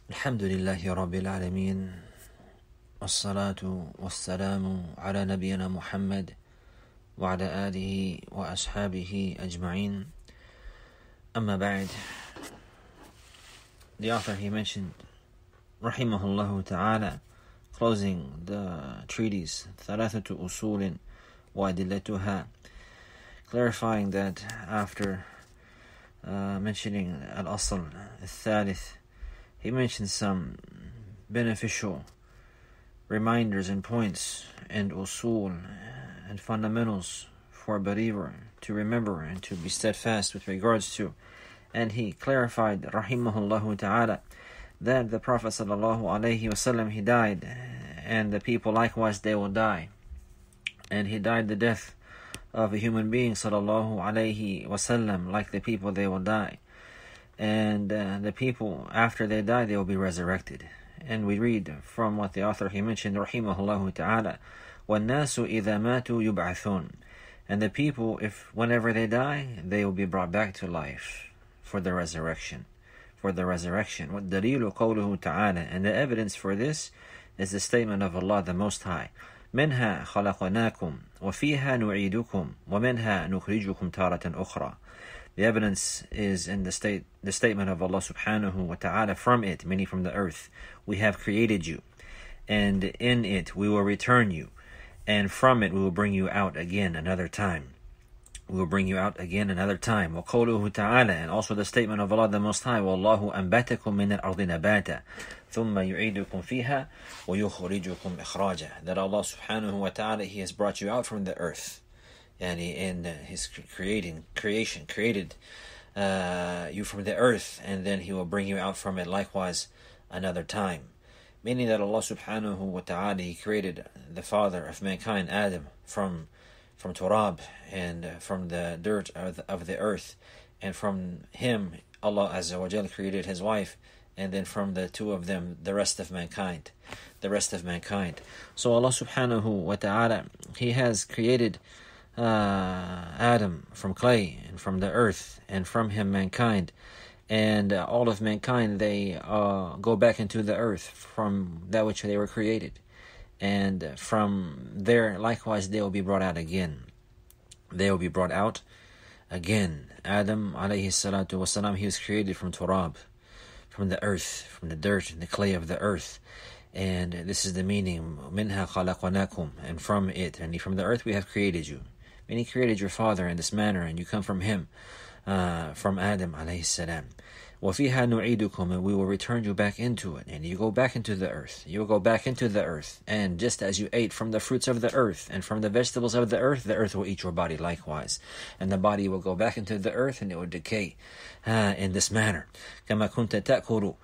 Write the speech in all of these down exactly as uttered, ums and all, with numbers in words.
الحمد لله رب العالمين والصلاة والسلام على نبينا محمد وعلى آله وأصحابه أجمعين. أما بعد, the author he mentioned rahimahullah ta'ala, closing the treatise ثلاثة أصول وأدلتها, clarifying that after uh, mentioning al-asl al-thalith, he mentioned some beneficial reminders and points and usul and fundamentals for a believer to remember and to be steadfast with regards to. And he clarified, rahimahullah ta'ala, that the Prophet sallallahu alaihi wasallam, he died, and the people likewise they will die. And he died the death of a human being, sallallahu alaihi wasallam, like the people they will die. And uh, the people, after they die, they will be resurrected. And we read from what the author he mentioned, rahimahullah ta'ala, وَالنَّاسُ إِذَا مَاتُوا يُبْعَثُونَ, and the people, if whenever they die, they will be brought back to life for the resurrection. For the resurrection. وَالدَّلِيلُ قَوْلُهُ تَعَالَى, and the evidence for this is the statement of Allah the Most High. مِنْهَا خَلَقْنَاكُمْ وَفِيهَا نُعِيدُكُمْ وَمِنْهَا نُخْرِجُكُمْ تَارَةً أُخْرَى. The evidence is in the state, the statement of Allah subhanahu wa ta'ala, from it, meaning from the earth, we have created you, and in it we will return you, and from it we will bring you out again another time. We will bring you out again another time. وَقَوْلُهُ تَعَالَى, and also the statement of Allah the Most High, وَاللَّهُ أَنْبَتَكُم مِّنَ الْأَرْضِ نَبَاتًا ثُمَّ يُعِيدُكُم فِيهَا وَيُخْرِجُكُم إِخْرَاجًا. That Allah subhanahu wa ta'ala, He has brought you out from the earth, and He in His creating creation created uh, you from the earth, and then He will bring you out from it likewise another time. Meaning that Allah subhanahu wa ta'ala, He created the father of mankind, Adam, from from turab, and from the dirt of the, of the earth, and from him Allah azza wa jal created his wife, and then from the two of them the rest of mankind the rest of mankind. So Allah subhanahu wa ta'ala, He has created uh, Adam from clay and from the earth, and from him mankind, and uh, all of mankind, they uh, go back into the earth from that which they were created. And from there, likewise, they will be brought out again. They will be brought out again. Adam, alayhi salatu wasalam, he was created from turab, from the earth, from the dirt and the clay of the earth. And this is the meaning, minha khalaqnakum, and from it, and from the earth we have created you. And He created your father in this manner, and you come from him, uh, from Adam, alayhi salam. وَفِيهَا نُعِيدُكُمْ, and we will return you back into it. And you go back into the earth. You will go back into the earth. And just as you ate from the fruits of the earth and from the vegetables of the earth, the earth will eat your body likewise. And the body will go back into the earth, and it will decay uh, in this manner. كَمَا كُنْتَ تَأْكُلُ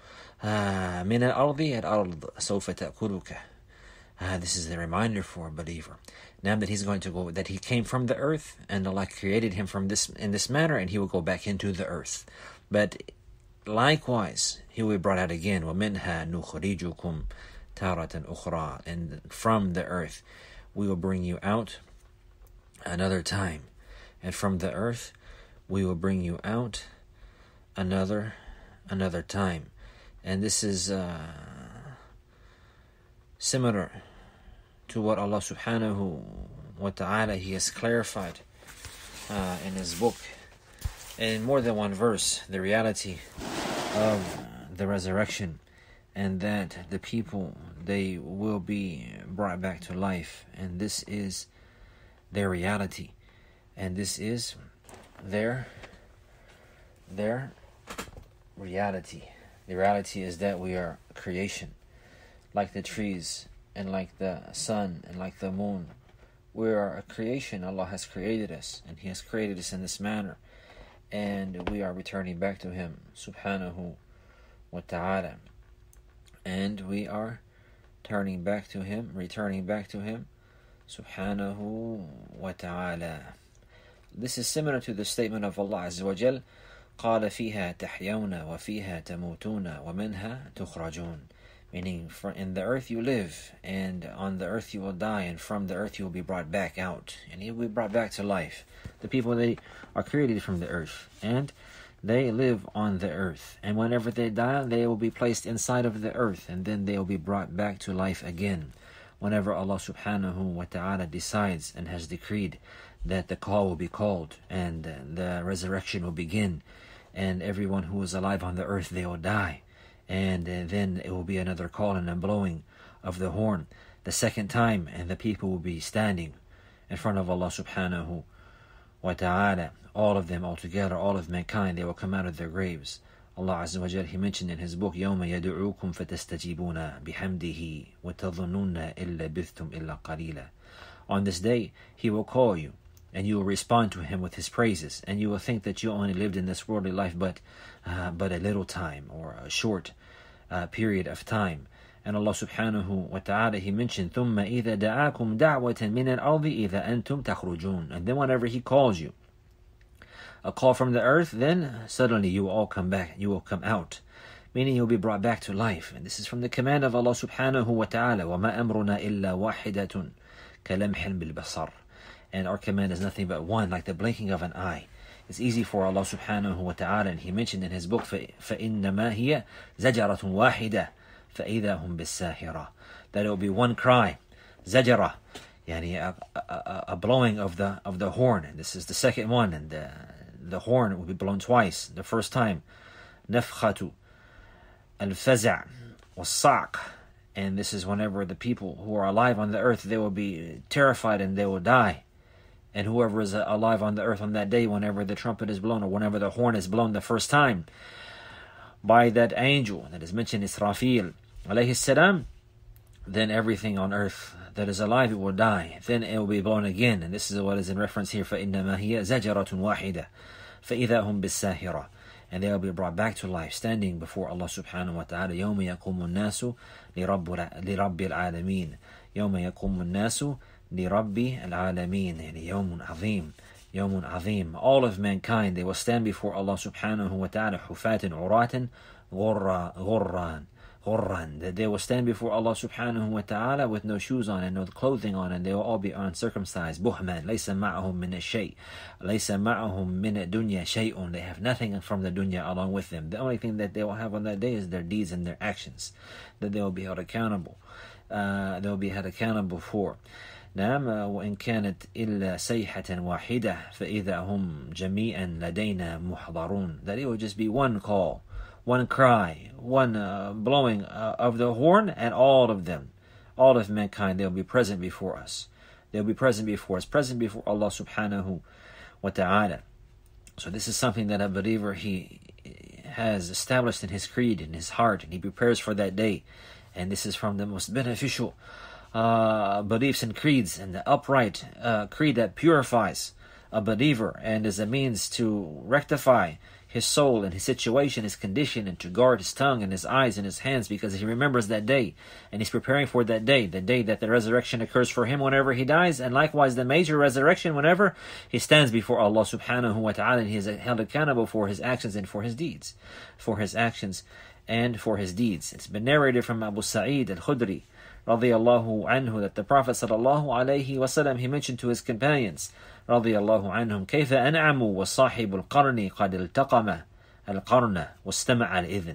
مِنَ الْأَرْضِ الْأَرْضِ سَوْفَ تَأْكُلُكَ. Uh, this is the reminder for a believer. Now that he's going to go, that he came from the earth, and Allah created him from this in this manner, and he will go back into the earth. But likewise, he will be brought out again. وَمِنْهَا نُخْرِجُكُمْ تَارَةً أُخْرَى, and from the earth we will bring you out another time, and from the earth we will bring you out another another time. And this is uh, similar to what Allah subhanahu wa ta'ala, He has clarified uh, in His book, in more than one verse, the reality of the resurrection, and that the people, they will be brought back to life, and this is their reality, and this is their their reality. The reality is that we are creation, like the trees, and like the sun, and like the moon. We are a creation. Allah has created us, and He has created us in this manner, and we are returning back to Him subhanahu wa ta'ala, and we are turning back to Him, returning back to Him subhanahu wa ta'ala. This is similar to the statement of Allah azza wa jal, قَالَ فِيهَا تَحْيَوْنَ وَفِيهَا تَمُوتُونَ وَمِنْهَا تُخْرَجُونَ. Meaning, for in the earth you live, and on the earth you will die, and from the earth you will be brought back out, and you will be brought back to life. The people, they are created from the earth, and they live on the earth. And whenever they die, they will be placed inside of the earth, and then they will be brought back to life again. Whenever Allah subhanahu wa ta'ala decides and has decreed that the call will be called and the resurrection will begin, and everyone who is alive on the earth, they will die. And then it will be another call and a blowing of the horn the second time, and the people will be standing in front of Allah subhanahu wa ta'ala. All of them all together, all of mankind, they will come out of their graves. Allah Azza wa Jal, He mentioned in His book, يَوْمَ يَدُعُوكُمْ فَتَسْتَجِيبُونَ بِحَمْدِهِ وَتَظُنُّونَ إِلَّا بِثْتُمْ إِلَّا قَلِيلًا. On this day, He will call you, and you will respond to Him with His praises, and you will think that you only lived in this worldly life but uh, but a little time, or a short uh, period of time. And Allah subhanahu wa ta'ala, He mentioned, ثُمَّ إِذَا دَعَاكُمْ دَعْوَةً مِنَ الْأَرْضِ إِذَا أَنْتُمْ تَخْرُجُونَ. And then whenever He calls you, a call from the earth, then suddenly you will all come back, you will come out, meaning you will be brought back to life. And this is from the command of Allah subhanahu wa ta'ala, وَمَا أَمْرُنَا إِلَّا وَاحِدَةٌ كَلَمْحٍ بِالْبَصَرِ. And our command is nothing but one, like the blinking of an eye. It's easy for Allah subhanahu wa ta'ala, and He mentioned in His book, فَإِنَّمَا هِيَ زَجَرَةٌ وَاحِدَةٌ فَإِذَا هُمْ بِالسَّاهِرَةِ. That it will be one cry, zajara, yani a, a, a blowing of the of the horn. And this is the second one, and the, the horn will be blown twice. The first time, نَفْخَةُ الْفَزَعِ وَالصَّعْقِ. And this is whenever the people who are alive on the earth, they will be terrified and they will die. And whoever is alive on the earth on that day, whenever the trumpet is blown, or whenever the horn is blown the first time by that angel that is mentioned, Israfil alayhi salam, then everything on earth that is alive, it will die. Then it will be blown again. And this is what is in reference here, فَإِنَّمَا هِيَ زَجَرَةٌ وَاحِدَةٌ فَإِذَا هُمْ بِالسَّاهِرَةِ. And they will be brought back to life, standing before Allah subhanahu wa ta'ala. يَوْمَ يَقُومُ النَّاسُ لِرَبِّ الْعَالَمِينَ يَوْمَ يَقُومُ النَّاسُ لِرَبِّ الْعَالَمِينَ. يعني يوم عظيم, يوم عظيم. All of mankind, they will stand before Allah subhanahu wa ta'ala, حُفَاةٍ عُرَاةٍ غُرًّا غُرًّا غُرًّا. That they will stand before Allah subhanahu wa ta'ala with no shoes on and no clothing on, and they will all be uncircumcised. بُهْمًا لَيْسَ مَعَهُم مِّنَ الشَّيْءِ لَيْسَ مَعَهُم مِّنَ الدُّنْيَا شَيْءٌ. They have nothing from the dunya along with them. The only thing that they will have on that day is their deeds and their actions, that they will be held accountable. Uh, they will be held accountable for. نعم وإن كانت إلا سيحة واحدة فإذا هم جميعا لدينا محضرون. That it will just be one call, one cry, one uh, blowing uh, of the horn, and all of them, all of mankind, they'll be present before us. They'll be present before us, present before Allah subhanahu wa ta'ala. So this is something that a believer, he has established in his creed, in his heart, and he prepares for that day. And this is from the most beneficial uh, beliefs and creeds, and the upright uh, creed that purifies a believer and is a means to rectify his soul and his situation, his condition, and to guard his tongue and his eyes and his hands, because he remembers that day and he's preparing for that day, the day that the resurrection occurs for him whenever he dies, and likewise the major resurrection whenever he stands before Allah subhanahu wa ta'ala, and he is held accountable for his actions and for his deeds, for his actions and for his deeds. It's been narrated from Abu Sa'id al-Khudri radiyallahu anhu that the Prophet sallallahu alayhi wasallam, he mentioned to his companions radiyallahu anhum, كيف أنعم وصاحب القرن قد التقم القرن واستمع الإذن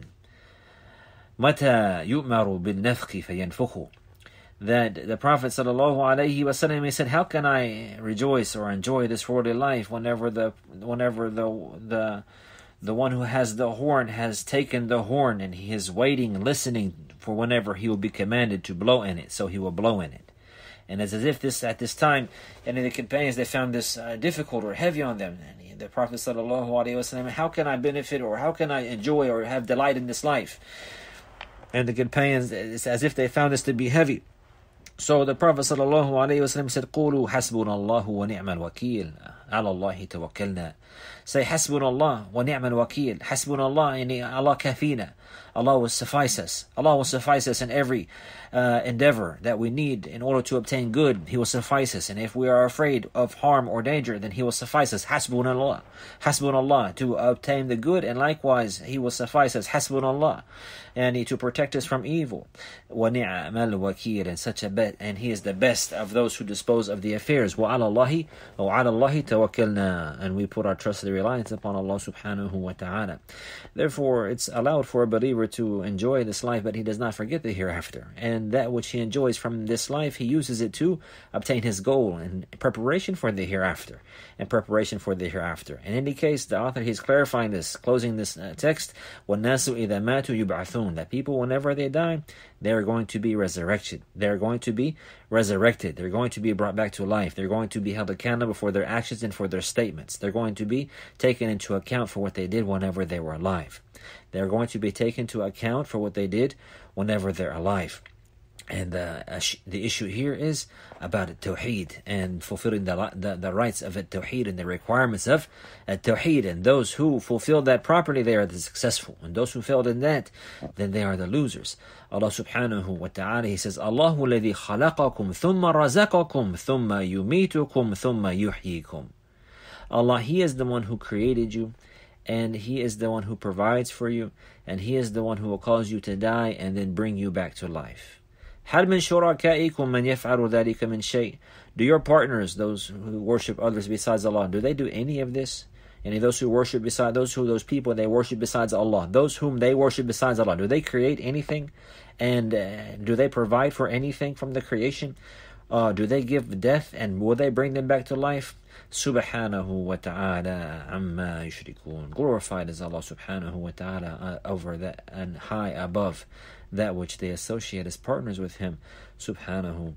متى يؤمر بالنفخ فينفخ. That the Prophet sallallahu alayhi wasallam, he said, how can I rejoice or enjoy this worldly life whenever the whenever the the the one who has the horn has taken the horn, and he is waiting, listening for whenever he will be commanded to blow in it, so he will blow in it. And it's as if this at this time, and the companions, they found this uh, difficult or heavy on them. And the Prophet sallallahu alaihi wasallam, how can I benefit, or how can I enjoy or have delight in this life? And the companions, it's as if they found this to be heavy. So the Prophet sallallahu alaihi wasallam said, قولوا حسبنا الله ونعم الوكيل على الله توكلنا. Say حسبنا الله ونعم الوكيل. حسبنا الله, yani Allah kafina. Allah will suffice us. Allah will suffice us in every uh, endeavor that we need in order to obtain good. He will suffice us. And if we are afraid of harm or danger, then He will suffice us. حسبنا الله. حسبنا الله, to obtain the good, and likewise He will suffice us. حسبنا الله, and to protect us from evil. وَنِعْمَ الْوَكِيلِ, and such a bet, and He is the best of those who dispose of the affairs. وَعَلَى اللَّهِ وَعَلَى اللَّهِ وَتَوَكَّلْنَا, and we put our trust and reliance upon Allah subhanahu wa ta'ala. Therefore, it's allowed for a believer to enjoy this life, but he does not forget the hereafter. And that which he enjoys from this life, he uses it to obtain his goal in preparation for the hereafter. In preparation for the hereafter. In any case, the author, he's clarifying this, closing this uh, text, وَالنَّاسُ إِذَا مَاتُوا يُبْعَثُونَ, that people, whenever they die, they are going to be resurrected. They're going to be resurrected. They're going to be brought back to life. They're going to be held accountable for their actions and for their statements. They're going to be taken into account for what they did whenever they were alive. They're going to be taken into account for what they did whenever they're alive. And uh, the issue here is about Tawheed and fulfilling the, the the rights of Tawheed and the requirements of Tawheed. And those who fulfill that properly, they are the successful. And those who failed in that, then they are the losers. Allah subhanahu wa ta'ala, He says, Allahu alladhi khalaqakum thumma razaqakum thumma yumitukum thumma yuhyikum. Allah, He is the one who created you, and He is the one who provides for you, and He is the one who will cause you to die and then bring you back to life. هل من شركائكم من يفعل ذلك من شيء? Do your partners, those who worship others besides Allah, do they do any of this? Any of those who worship beside those who those people they worship besides Allah, those whom they worship besides Allah, do they create anything? And uh, do they provide for anything from the creation? Uh, do they give death, and will they bring them back to life? Subhanahu wa ta'ala amma yushrikun. Glorified is Allah subhanahu wa ta'ala uh, over that and high above that which they associate as partners with Him. Subhanahu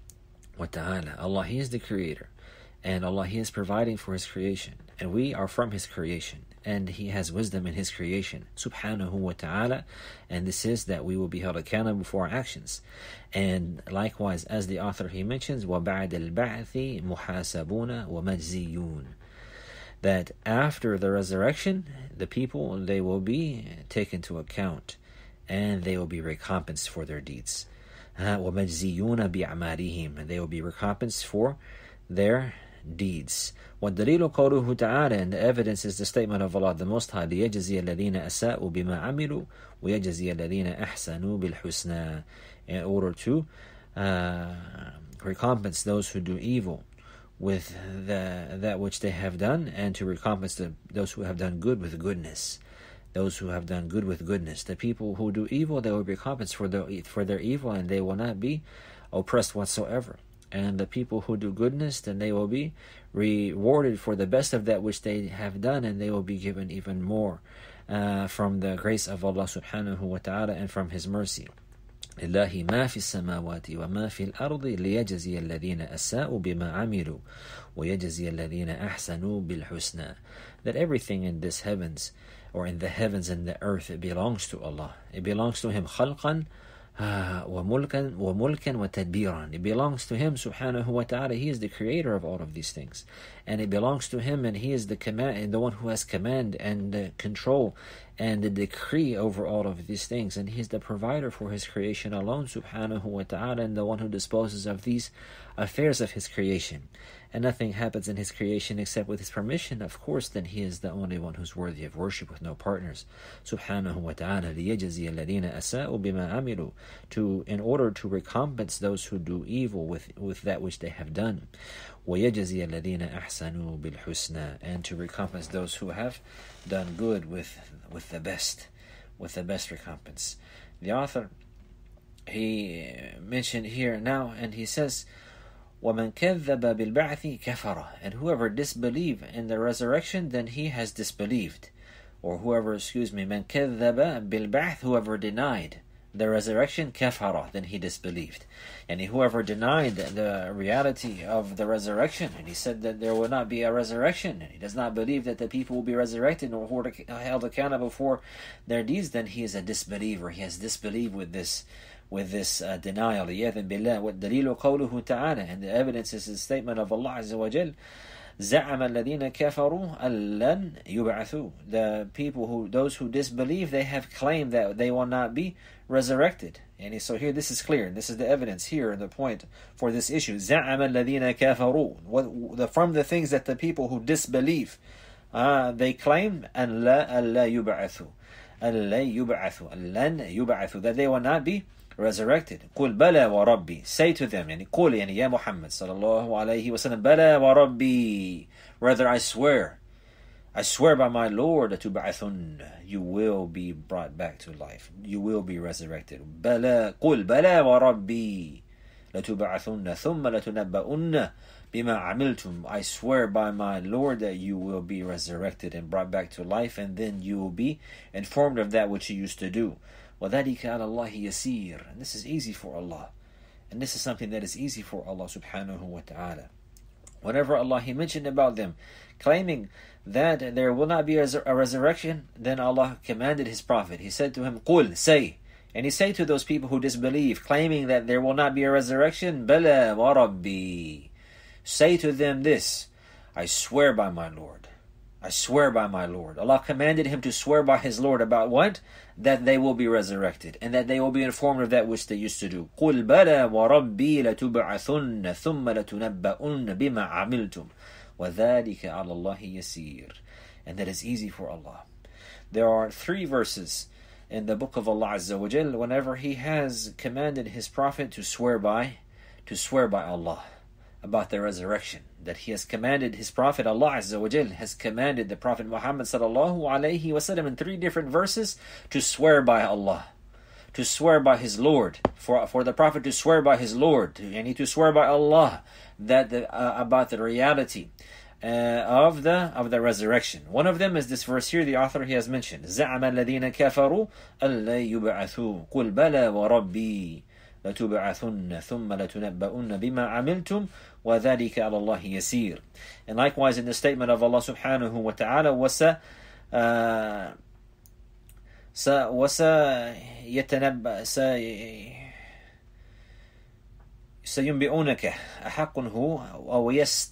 wa ta'ala. Allah, He is the creator, and Allah, He is providing for His creation, and we are from His creation, and He has wisdom in His creation. Subhanahu wa ta'ala. And this is that we will be held accountable for our actions. And likewise, as the author he mentions, وَبَعْدَ الْبَعْثِ مُحَاسَبُونَ وَمَجْزِيُّونَ, that after the resurrection, the people, they will be taken to account, and they will be recompensed for their deeds. وَمَجْزِيُّونَ بِأَعْمَالِهِمْ, and they will be recompensed for their deeds. وَالدَّلِيلُ قَوْلُهُ تَعَالَى, and the evidence is the statement of Allah the Most High, لِيَجْزِيَ الَّذِينَ أَسَاءُوا بِمَا عَمِلُوا وَيَجْزِيَ الَّذِينَ أَحْسَنُوا بِالْحُسْنَى, in order to uh, recompense those who do evil with the, that which they have done, and to recompense the, those who have done good with goodness. Those who have done good with goodness. The people who do evil, they will be recompensed for their, for their evil, and they will not be oppressed whatsoever. And the people who do goodness, then they will be rewarded for the best of that which they have done, and they will be given even more uh, from the grace of Allah subhanahu wa ta'ala and from His mercy. لله ما في السماوات وما في الأرض ليجزي الذين أساءوا بما عملوا ويجزي الذين أحسنوا بالحسنى. That everything in this heavens, or in the heavens and the earth, it belongs to Allah. It belongs to Him خلقا وملكا وملكا وتدبيرا. It belongs to Him subhanahu wa ta'ala. He is the creator of all of these things, and it belongs to Him, and He is the command, and the one who has command and uh, control and the decree over all of these things, and He is the provider for His creation alone subhanahu wa ta'ala, and the one who disposes of these affairs of His creation. And nothing happens in His creation except with His permission. Of course, then He is the only one who's worthy of worship with no partners. Subhanahu wa ta'ala. لِيَجْزِيَ الَّذِينَ أَسَاءُوا بِمَا عَمِلُوا, to in order to recompense those who do evil with, with that which they have done. وَيَجْزِيَ الَّذِينَ أَحْسَنُوا بِالْحُسْنَى, and to recompense those who have done good with with the best, with the best recompense. The author, he mentioned here now, and he says, وَمَنْ كَذَّبَ بِالْبَعْثِ كَفَرَ, and whoever disbelieve in the resurrection, then he has disbelieved. Or whoever, excuse me, مَنْ كَذَّبَ بِالْبَعْث, whoever denied the resurrection, كَفَرَ, then he disbelieved. And whoever denied the reality of the resurrection, and he said that there will not be a resurrection, and he does not believe that the people will be resurrected or held accountable for their deeds, then he is a disbeliever. He has disbelieved with this with this uh, denial. وَالدَّلِيلُ قَوْلُهُ تَعَالَى, and the evidence is the statement of Allah Azza wa Jal, زَعَمَ الَّذِينَ كَفَرُوا أَلَّنْ يُبْعَثُوا, the people who, those who disbelieve, they have claimed that they will not be resurrected. And so here this is clear, and this is the evidence here, the point for this issue. زَعَمَ الَّذِينَ كَفَرُوا, what, the, from the things that the people who disbelieve, uh, they claim, أَنْ لَا أَلَّا يُبْعَثُوا أَلَّا يُبْعَثُوا أَلَّنْ يُبْعَثُوا, that they will not be resurrected. قُلْ بَلَى وَرَبِّي, say to them, يعني قُلْ يعني يا Muhammad sallallahu alayhi wa sallam, بَلَى وَرَبِّي, Rather, I swear, I swear by my Lord, لَتُبْعَثُنَّ, you will be brought back to life. You will be resurrected. بَلَا قُلْ بَلَا وَرَبِّي لَتُبْعَثُنَّ ثُمَّ لَتُنَبَّؤُنَّ بِمَا عَمِلْتُمْ. I swear by my Lord that you will be resurrected and brought back to life, and then you will be informed of that which you used to do. وَذَلِكَ عَلَى اللَّهِ يَسِيرٌ. And this is easy for Allah. And this is something that is easy for Allah subhanahu wa ta'ala. Whenever Allah He mentioned about them, claiming that there will not be a resurrection, then Allah commanded His Prophet. He said to him, قُل, say. And He said to those people who disbelieve, claiming that there will not be a resurrection, بَلَا وَرَبِّي, say to them this, I swear by my Lord. I swear by my Lord. Allah commanded him to swear by his Lord about what? That they will be resurrected, and that they will be informed of that which they used to do. قُلْ بَلَا وَرَبِّي لَتُبْعَثُنَّ ثُمَّ لَتُنَبَّؤُنَّ بِمَا عَمِلْتُمْ وَذَلِكَ عَلَى اللَّهِ يَسِيرٌ. And that is easy for Allah. There are three verses in the book of Allah Azza wa Jal whenever He has commanded His Prophet to swear by, to swear by Allah about the resurrection. That He has commanded His Prophet, Allah Azza wa Jal has commanded the Prophet Muhammad sallallahu alayhi wa sallam in three different verses to swear by Allah, to swear by his Lord, for for the Prophet to swear by his Lord, and he to swear by Allah that the, uh, about the reality uh, of the of the resurrection. One of them is this verse here. The author he has mentioned: زَعَمَ الَّذِينَ كَفَرُوا أَلَّا يُبْعَثُوا قُلْ بَلَى وَرَبِّي لَتُبْعَثُنَّ ثُمَّ لَتُنَبَّؤُنَّ بِمَا عَمِلْتُمْ وَذَلِكَ عَلَى اللَّهِ يَسِيرٌ. And likewise in the statement of Allah subhanahu wa ta'ala, وَسَ وَسَ يَتَنَبَّأ سينبئونك أحق هو أو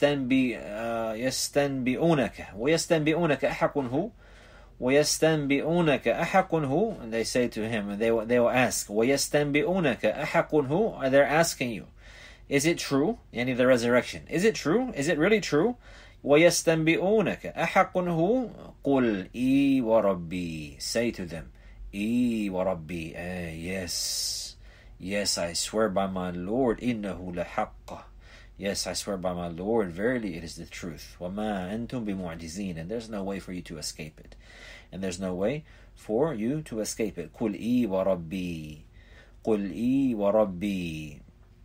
يستنبئونك ويستنبئونك أحق هو وَيَسْتَنْبِئُونَكَ أَحَقٌ هُ. And they say to him, they will, they will ask, وَيَسْتَنْبِئُونَكَ أَحَقٌ هُ. And they're asking you, is it true? Yani the resurrection. Is it true? Is it really true? وَيَسْتَنْبِئُونَكَ أَحَقٌ هُ. قُلْ إِي وَرَبِّي. Say to them, إِي وَرَبِّي. Eh, yes. Yes, I swear by my Lord, إِنَّهُ لَحَقَّ. Yes, I swear by my Lord, verily it is the truth. وَمَا أَنْتُمْ بِمُعْجِزِينَ. And there's no way for you to escape it. And there's no way for you to escape it. قُلْ إِي وَرَبِّي قُلْ إِي وَرَبِّي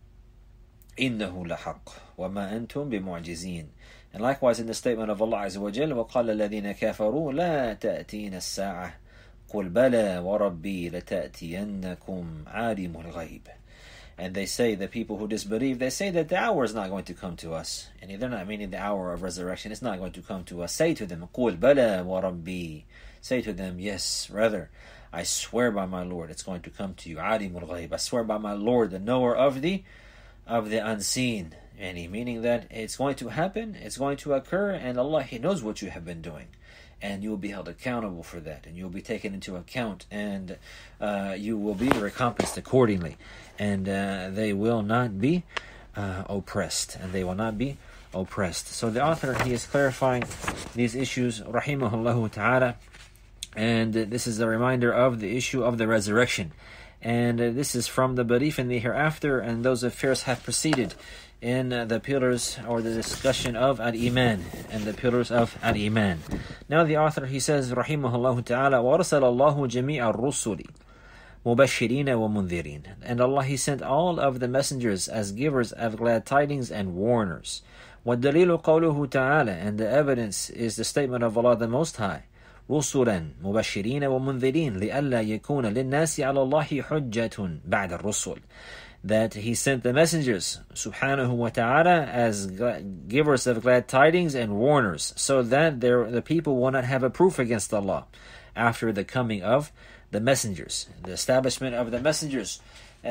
إِنَّهُ لَحَقٌّ وَمَا أَنْتُمْ بِمُعْجِزِينَ. And likewise in the statement of Allah Azza wa Jal, وَقَالَ الَّذِينَ كَفَرُوا لَا تَأْتِينَ السَّاعَةِ قُلْ بَلَى وَرَبِّي لَتَأْتِيَنَّكُمْ عَالِمُ الْغَيْبِ. And they say, the people who disbelieve, they say that the hour is not going to come to us. And they're not meaning the hour of resurrection. It's not going to come to us. Say to them, قُلْ بَلَى وَرَبِّي. Say to them, yes, rather, I swear by my Lord, it's going to come to you. عَالِمُ الْغَيْبِ. I swear by my Lord, the knower of the of the unseen. And meaning that it's going to happen, it's going to occur, and Allah, He knows what you have been doing. And you will be held accountable for that, and you will be taken into account, and uh, you will be recompensed accordingly, and uh, they will not be uh, oppressed, and they will not be oppressed. So the author, he is clarifying these issues, rahimahullah ta'ala, and uh, this is a reminder of the issue of the resurrection, and uh, this is from the belief in the hereafter, and those affairs have preceded in uh, the pillars or the discussion of Al-Iman and the pillars of Al-Iman. Now the author, he says, rahimahullah ta'ala, وَرَسَلَ اللَّهُ جَمِيعَ الرُّسُلِ مُبَشِّرِينَ وَمُنذِرِينَ. And Allah, He sent all of the messengers as givers of glad tidings and warners. وَالدَّلِيلُ قَوْلُهُ تَعَالَى. And the evidence is the statement of Allah the Most High, رُسُلًا مُبَشِّرِينَ وَمُنذِرِينَ لِأَلَّا يَكُونَ لِلنَّاسِ عَلَى اللَّهِ حُجَّةٌ بَعْدَ الرُّسُلِ. That He sent the messengers, subhanahu wa ta'ala, as givers of glad tidings and warners, so that the people will not have a proof against Allah after the coming of the messengers, the establishment of the messengers, uh,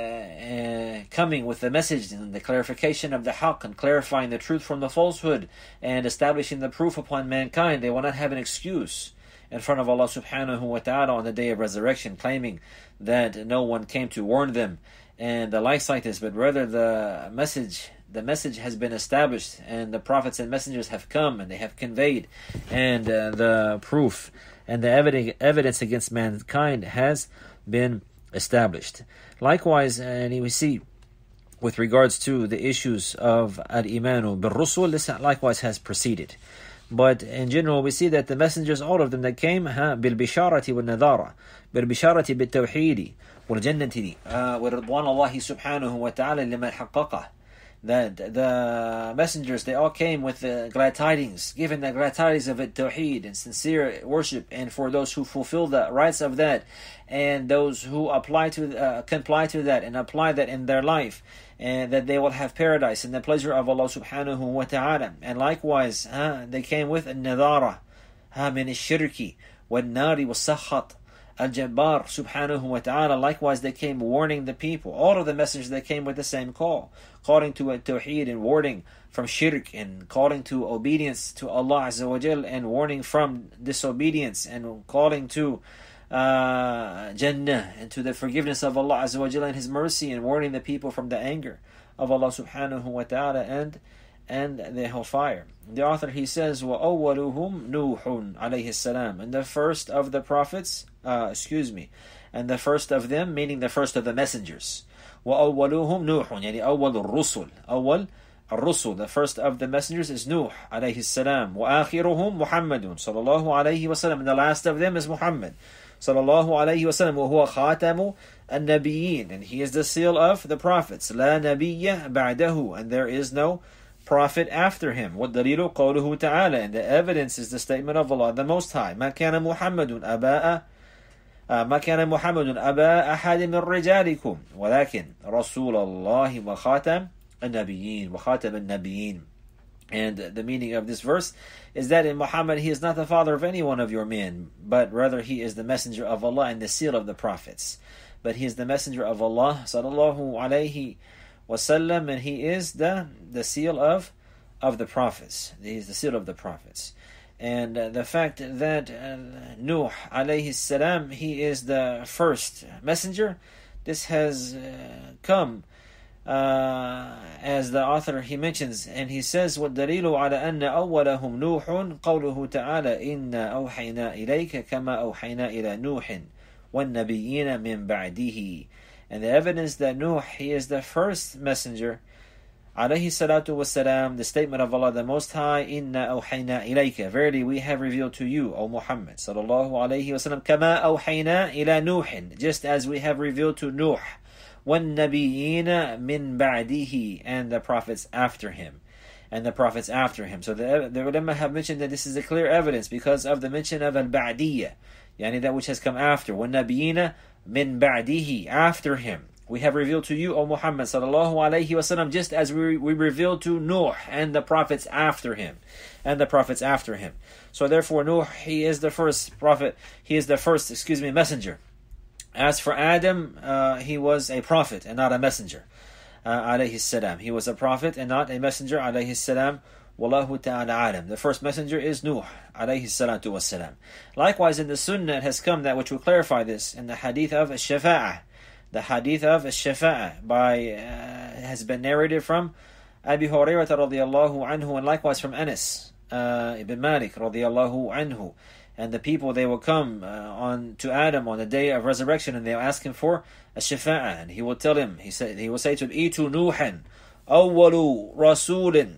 uh, coming with the message and the clarification of the haqq, and clarifying the truth from the falsehood, and establishing the proof upon mankind. They will not have an excuse in front of Allah subhanahu wa ta'ala on the day of resurrection, claiming that no one came to warn them and the likes like this, but rather the message the message has been established, and the prophets and messengers have come, and they have conveyed, and uh, the proof and the evidence evidence against mankind has been established. Likewise, and we see with regards to the issues of al-imanu bil-rusul, this likewise has preceded. But in general, we see that the messengers, all of them that came, bil-bisharati wal-nadara, bil-bisharati bil-tawheedi, wal-jannati, wa ridwan Allahi subhanahu wa ta'ala liman haqqaqah. That the messengers, they all came with the glad tidings, giving the glad tidings of it, tawheed and sincere worship, and for those who fulfill the rights of that, and those who apply to uh, comply to that and apply that in their life, and that they will have paradise and the pleasure of Allah subhanahu wa ta'ala. And likewise, uh, they came with an-nadara, uh, min ash-shirki, wal-nari wal-sakhat, Al-Jabbar subhanahu wa ta'ala. Likewise, they came warning the people. All of the messengers, they came with the same call, calling to a tawheed and warning from shirk, and calling to obedience to Allah Azza wa Jal, and warning from disobedience, and calling to uh, Jannah and to the forgiveness of Allah Azza wa Jal and His mercy, and warning the people from the anger of Allah subhanahu wa ta'ala and and the hellfire. The author, he says, وَأَوَّلُهُمْ نُوحٌ عَلَيْهِ السَّلَامُ, and the first of the prophets, uh, excuse me, and the first of them, meaning the first of the messengers. وَأَوَّلُهُمْ نُوحٌ, يعني أول الرسل, أول الرسل, the first of the messengers is Nuh عليه السلام. وآخرهم محمد صلى الله عليه وسلم, and the last of them is Muhammad صلى الله عليه وسلم, وهو خاتم النبيين, and he is the seal of the prophets. لا نبي بعده, and there is no prophet after him. وَالدَّلِيلُ قَوْلُهُ تَعَالَى, and the evidence is the statement of Allah the Most High. مَا كَانَ مُحَمَّدٌ أَبَاءَ ما كان محمد أبا أحد من رجالكم ولكن رسول الله وخاتم النبيين وخاتم النبيين. And the meaning of this verse is that in Muhammad, he is not the father of any one of your men, but rather he is the messenger of Allah and the seal of the prophets. But he is the messenger of Allah sallallahu alayhi wasallam, and he is the the seal of of the prophets. He is the seal of the prophets. And uh, the fact that uh, Nuh alayhi salam, he is the first messenger, this has uh, come uh, as the author, he mentions, and he says, وَالدَّلِيلُ عَلَى أَنَّ أَوَّلَهُمْ نُوحٌ قَوْلُهُ تَعَالَى إِنَّا أَوْحَيْنَا إِلَيْكَ كَمَا أَوْحَيْنَا إِلَى نُوحٍ وَالنَّبِيِّينَ مِنْ بَعْدِهِ. And the evidence that Nuh, he is the first messenger, alayhi salatu wassalam, the statement of Allah the Most High, Inna awhayna ilayka, verily we have revealed to you, O Muhammad sallallahu alayhi wasallam, kama awhayna ila Nuhin, just as we have revealed to Nuh, wan nabiyina min ba'dihi, and the prophets after him, and the prophets after him. So the, the ulama have mentioned that this is a clear evidence because of the mention of al-ba'diyya, yani that which has come after, wan nabiyina min ba'dihi, after him. We have revealed to you, O Muhammad sallallahu alayhi wasallam, just as we, we revealed to Nuh and the prophets after him, and the prophets after him. So therefore, Nuh, he is the first prophet. He is the first, excuse me, messenger. As for Adam, uh, he was a prophet and not a messenger. Uh, alayhi salam, he was a prophet and not a messenger. Alayhi salam. Wallahu ta'ala alam. The first messenger is Nuh alayhi salatu wassalam. Likewise, in the Sunnah it has come that which will clarify this in the hadith of Shafa'ah. The hadith of Shafa'ah by uh, has been narrated from Abi Hurairah radiyallahu anhu, and likewise from Anas uh, ibn Malik radiyallahu anhu. And the people, they will come uh, on to Adam on the day of resurrection, and they will ask him for a Shafa'ah, and he will tell him, he said, he will say to them, Itu Nuhan, awwalu rasulin,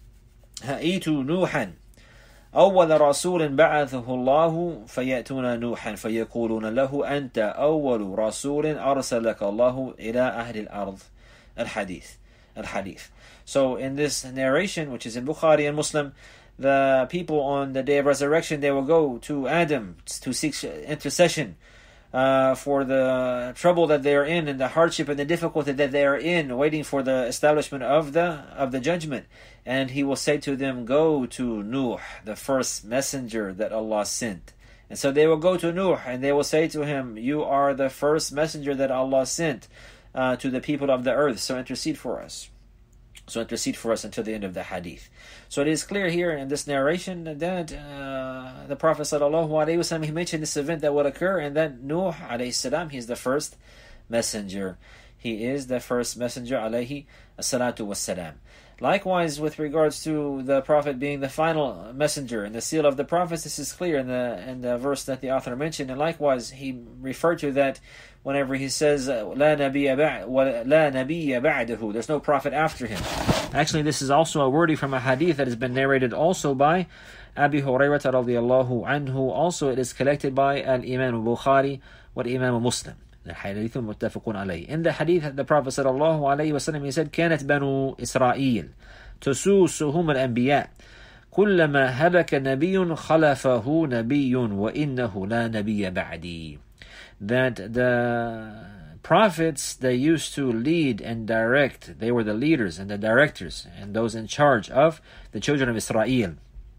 Itu Nuhan, أول رسول بعثه الله فيأتون نوحا فيقولون له أنت أول رسول أرسلك الله إلى أهل الأرض. الحديث الحديث. So in this narration, which is in Bukhari and Muslim, the people on the day of resurrection, they will go to Adam to seek intercession uh, for the trouble that they are in, and the hardship and the difficulty that they are in, waiting for the establishment of the of the judgment. And he will say to them, go to Nuh, the first messenger that Allah sent. And so they will go to Nuh, and they will say to him, you are the first messenger that Allah sent uh, to the people of the earth, so intercede for us. So intercede for us until the end of the hadith. So it is clear here in this narration that uh, the Prophet sallallahu alaihi wasallam, he mentioned this event that would occur, and that Nuh alayhi salam, he is the first messenger. He is the first messenger alayhi salatu wassalam. Likewise, with regards to the Prophet being the final messenger and the seal of the prophets, this is clear in the in the verse that the author mentioned. And likewise, he referred to that whenever he says, لا نبي بعد, لا نبي بعده, there's no prophet after him. Actually, this is also a wording from a hadith that has been narrated also by Abi Hurairah radiallahu anhu. Also, it is collected by Al-Imam al-Bukhari wa Imam Muslim. The hadith muttafaqun alayh. In the hadith, the Prophet sallallahu alayhi wa sallam, he said, كانت بنو إسرائيل تسوسهم الأنبياء كلما هلك نبي خلفه نبي وإنه لا نبي بعدي. That the prophets, they used to lead and direct. They were the leaders and the directors and those in charge of the children of Israel.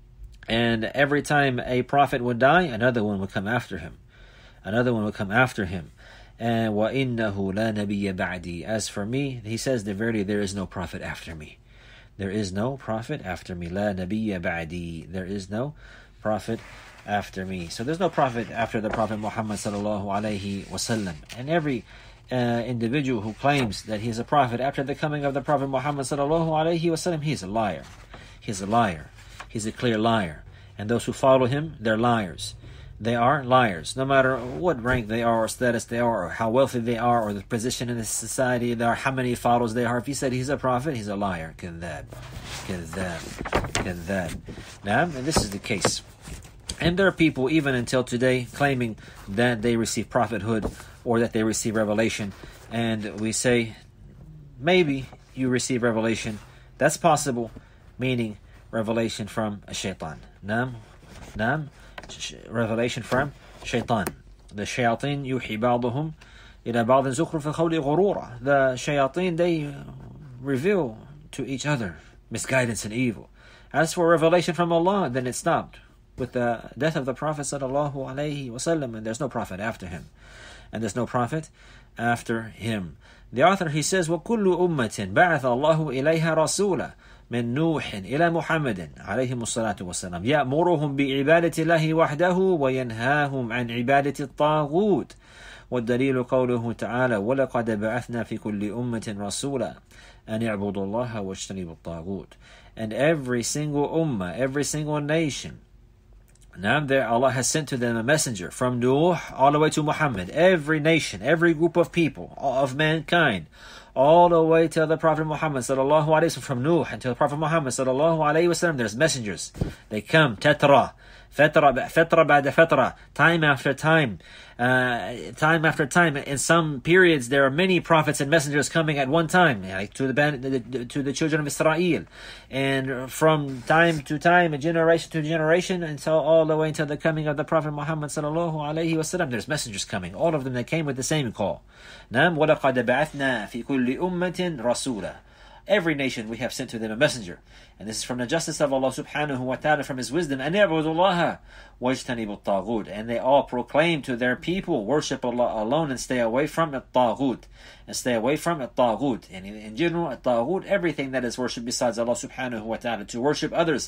And every time a prophet would die, another one would come after him. Another one would come after him. And وَإِنَّهُ لَا نَبِيَّ بَعْدِي. As for me, he says, that verily there is no prophet after me. There is no prophet after me. لَا نَبِيَّ بَعْدِي. There is no prophet after me. So there's no prophet after the Prophet Muhammad sallallahu alayhi wasallam. And every uh, individual who claims that he is a prophet after the coming of the Prophet Muhammad sallallahu alayhi wasallam, he is a liar. He is a liar. He's a clear liar. And those who follow him, they're liars. They are liars. No matter what rank they are, or status they are, or how wealthy they are, or the position in the society they are, how many followers they are. If he said he's a prophet, he's a liar. Kadhab. Kadhab. Kadhab. Now, and this is the case. And there are people, even until today, claiming that they receive prophethood or that they receive revelation. And we say, maybe you receive revelation. That's possible, meaning revelation from a shaitan. Nam, nam, revelation from shaitan. The shayateen yuhi ba'duhum ila ba'din zukhruf al-qawli ghurura. The shayateen, they reveal to each other misguidance and evil. As for revelation from Allah, then it stopped with the death of the Prophet sallallahu alaihi wasallam, and there's no prophet after him. And there's no prophet after him. The author, he says, وَكُلُّ أُمَّةٍ بَعَثَ اللَّهُ إِلَيْهَا رَسُولًا مِنْ نُوحٍ إِلَى مُحَمَّدٍ عَلَيْهِمُ الصَّلَاةُ وَالسَّلَامُ يَأْمُرُهُم بِعِبَادَةِ اللَّهِ وَحْدَهُ وَيَنْهَاهُمْ عَنْ عِبَادَةِ الطَّاغُوتِ وَالدَّلِيلُ قَوْلُهُ تَعَالَى وَلَقَدْ بَعَثْنَا فِي كُلِّ أُمَّةٍ رَسُولًا أَنْ يَعْبُدُوا اللَّهَ وَاجْتَنِبُوا الطَّاغُوتِ. And every single ummah, every single nation, now there Allah has sent to them a messenger from Nuh all the way to Muhammad. Every nation, every group of people, of mankind, all the way to the Prophet Muhammad sallallahu alaihi wasallam, from Nuh until the Prophet Muhammad sallallahu alaihi wasallam, there's messengers. They come, tatra, fatra, fatra ba'da fatra, time after time, uh, time after time. In some periods, there are many prophets and messengers coming at one time, like to the to the children of Israel, and from time to time, generation to generation, until all the way until the coming of the Prophet Muhammad sallallahu alaihi wasallam. There's messengers coming, all of them that came with the same call. Nam وَلَقَدْ بَعَثْنَا فِي كُلِّ أُمَّةٍ رَسُولًا. Every nation we have sent to them a messenger. And this is from the justice of Allah subhanahu wa ta'ala, from His wisdom. أَنْ يَعْبُدُوا اللَّهَ وَاجْتَنِبُوا الطَّاغُوتِ. And they all proclaim to their people, worship Allah alone and stay away from الطاغوت. And stay away from الطاغوت. And in general, الطاغوت, everything that is worshipped besides Allah subhanahu wa ta'ala. To worship others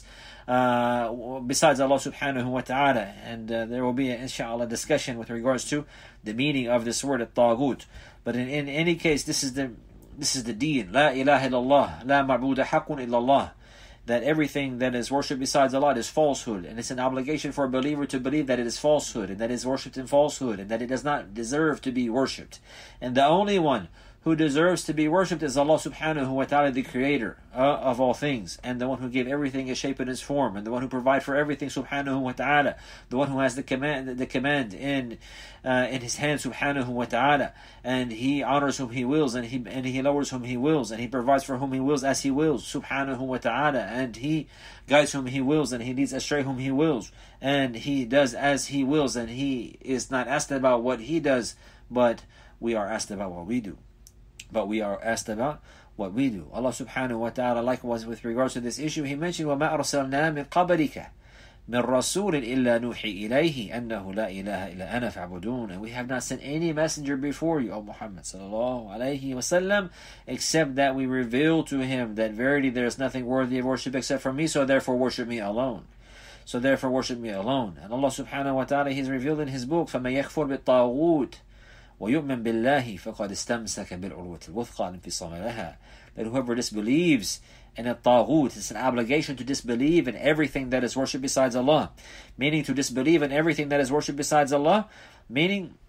uh, besides Allah subhanahu wa ta'ala. And uh, there will be, inshallah, discussion with regards to the meaning of this word الطاغوت. But in, in any case, this is the This is the deen. La ilaha illallah. La ma'buda haqqun illallah. That everything that is worshipped besides Allah is falsehood. And it's an obligation for a believer to believe that it is falsehood, and that it is worshipped in falsehood, and that it does not deserve to be worshipped. And the only one who deserves to be worshipped is Allah subhanahu wa ta'ala, the creator uh, of all things, and the one who gave everything its shape and its form, and the one who provides for everything subhanahu wa ta'ala, the one who has the command the command in uh, in his hand subhanahu wa ta'ala, and he honors whom he wills, and he and he lowers whom he wills, and he provides for whom he wills as he wills subhanahu wa ta'ala, and he guides whom he wills, and he leads astray whom he wills, and he does as he wills, and he is not asked about what he does, but we are asked about what we do. But we are asked about what we do. Allah subhanahu wa ta'ala, likewise with regards to this issue, He mentioned, وَمَا أَرْسَلْنَا مِنْ قَبَلِكَ مِنْ رَسُولٍ إِلَّا نُوحِي إِلَيْهِ أَنَّهُ لَا إِلَهَ إِلَّا أَنَا فَاعْبُدُونَ. And we have not sent any messenger before you, O Muhammad sallallahu alayhi wa sallam, except that we reveal to him that verily there is nothing worthy of worship except for me, so therefore worship me alone. So therefore worship me alone. And Allah subhanahu wa ta'ala, He's revealed in His book, فَمَن يَكْفُرْ بِالطَّاغُوتِ وَيُؤْمِن بِاللَّهِ فَقَدْ اسْتَمْسَكَ بِالْعُرْوَةِ الْوُثْقَى انْفِصَامَ لَهَا. That whoever disbelieves in a taghut, it's an obligation to disbelieve in everything that is worshipped besides Allah. Meaning to disbelieve in everything that is worshipped besides Allah, meaning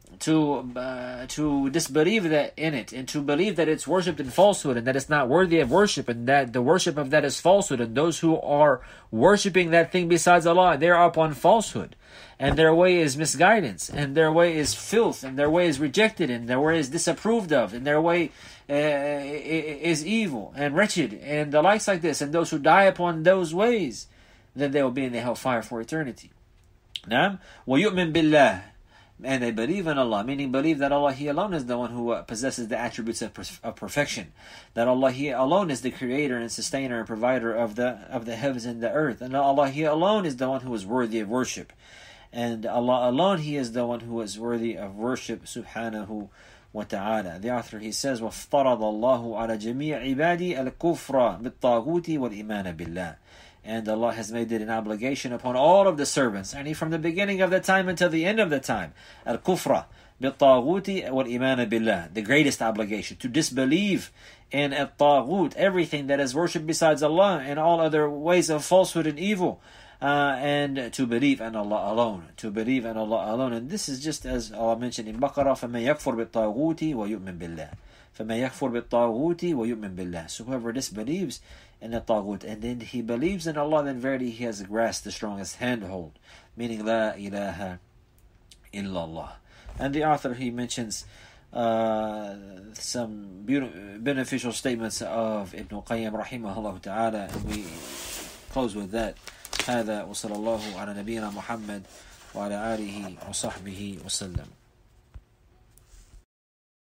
to uh, to disbelieve that in it, and to believe that it's worshipped in falsehood, and that it's not worthy of worship, and that the worship of that is falsehood, and those who are worshipping that thing besides Allah, they are upon falsehood, and their way is misguidance, and their way is filth, and their way is rejected, and their way is disapproved of, and their way uh, is evil and wretched, and the likes like this. And those who die upon those ways, then they will be in the hellfire for eternity. Naam, وَيُؤْمِن بِاللَّهِ, and they believe in Allah, meaning believe that Allah, He alone is the one who uh, possesses the attributes of, of perfection, that Allah, He alone is the creator and sustainer and provider of the of the heavens and the earth, and Allah, He alone is the one who is worthy of worship, and Allah alone, He is the one who is worthy of worship, subhanahu wa ta'ala. The author, he says, وَافْطَرَضَ اللَّهُ عَلَى جَمِيعِ عِبَادِي الْكُفْرَ بِالطَّاغُوتِ وَالْإِيمَانَ بِاللَّهِ. And Allah has made it an obligation upon all of the servants, and from the beginning of the time until the end of the time, al-kufra bil-taghuti wal-iman billah, the greatest obligation, to disbelieve in al-taghut, everything that is worshipped besides Allah, and all other ways of falsehood and evil, uh, and to believe in Allah alone, to believe in Allah alone. And this is just as Allah mentioned in Baqarah, فَمَن يَكْفُرْ بِالطَّاغُوتِ وَيُؤْمِن بِاللَّهِ فَمَن يَكْفُرْ بِالطَّاغُوتِ وَيُؤْمِن بِاللَّهِ. So whoever disbelieves in the Taghut, and then he believes in Allah, then verily he has grasped the strongest handhold, meaning La ilaha illallah. And the author, he mentions uh, some beautiful, beneficial statements of Ibn Qayyim rahimahullah ta'ala, and we close with that. هذا وصلى الله على نبينا محمد وعلى آله وصحبه وسلم.